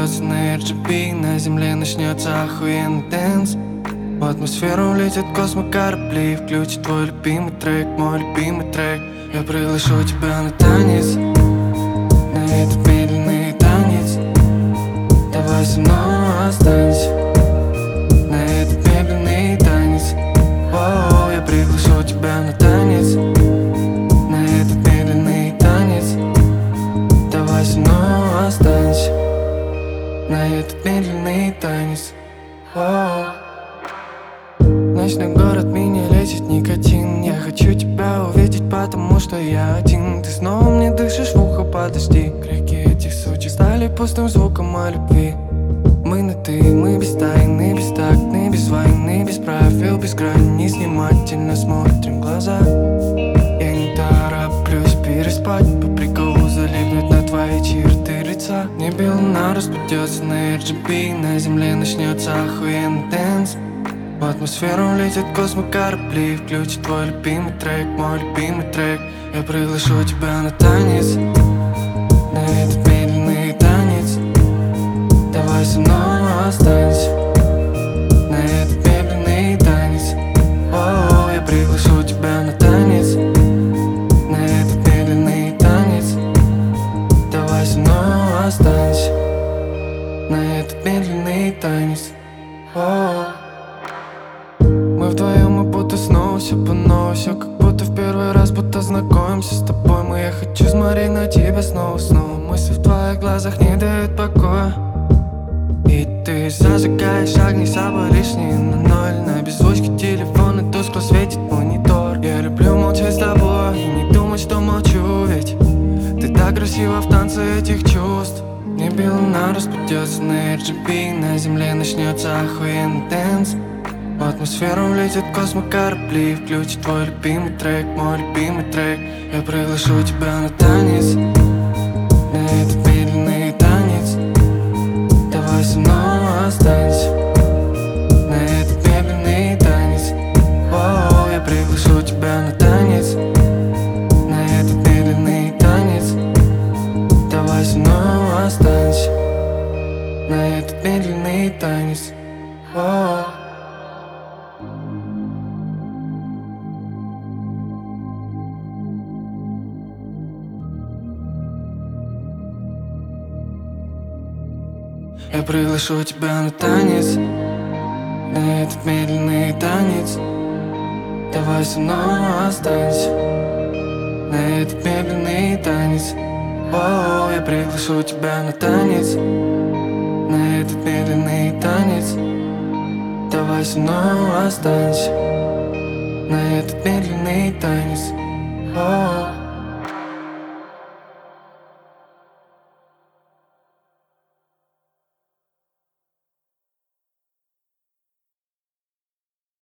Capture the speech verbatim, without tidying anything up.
распадется на эр джи би, на земле начнется охуенный дэнс. В атмосферу улетят космокорабли, включит твой любимый трек, мой любимый трек. Я приглашу тебя на танец, на этот медленный танец. Давай со мной останься на этот медленный танец. О, я приглашу тебя на танец, на этот медленный танец. Давай со мной останься на этот медленный танец. О, ночной город, меня лечит никотин. Я хочу тебя увидеть, потому что я один. Ты снова мне дышишь в ухо, подожди. Крики этих сучек стали пустым звуком о любви. Мы на ты, мы без тайны, бестактны, без войны, без правил, без границ. Внимательно смотрим в глаза. Я не тороплюсь переспать, по приколу залипнуть на твои черты лица. Небе луна распадется на эр джи би, на земле начнется охуенный дэнс. В атмосферу улетят космокорабли, включит твой любимый трек, мой любимый трек. Я приглашу тебя на танец, на этот медленный танец. Давай со мной останься на этот медленный танец. О, я приглашу тебя на танец, на этот медленный танец. Давай со мной останься на этот медленный танец. О, мы вдвоем, мы будто снова все по новой. Все как будто в первый раз, будто знакомимся с тобой. Мы, я хочу смотреть на тебя снова, снова. Мысли в твоих глазах не дают покоя. И ты зажигаешь огни, с собой лишние на ноль. На беззвучке телефона тускло светит монитор. Я люблю молчать с тобой и не думать, что молчу, ведь ты так красива в танце этих чувств. Небе луна распадется на эр джи би, на земле начнется охуенный дэнс. В атмосферу улетят космокорабли, включит твой любимый трек, мой любимый трек. Я приглашу тебя на танец, на этот медленный танец. Давай со мной останься на этот медленный танец. О, я приглашу тебя на танец, на этот медленный танец. Давай со мной останься на этот медленный танец. О, я приглашу тебя на танец, на этот медленный танец. Давай со мной останься на этот медленный танец. О, я приглашу тебя на танец, на этот медленный танец. Давай со мной останься на этот медленный танец. О.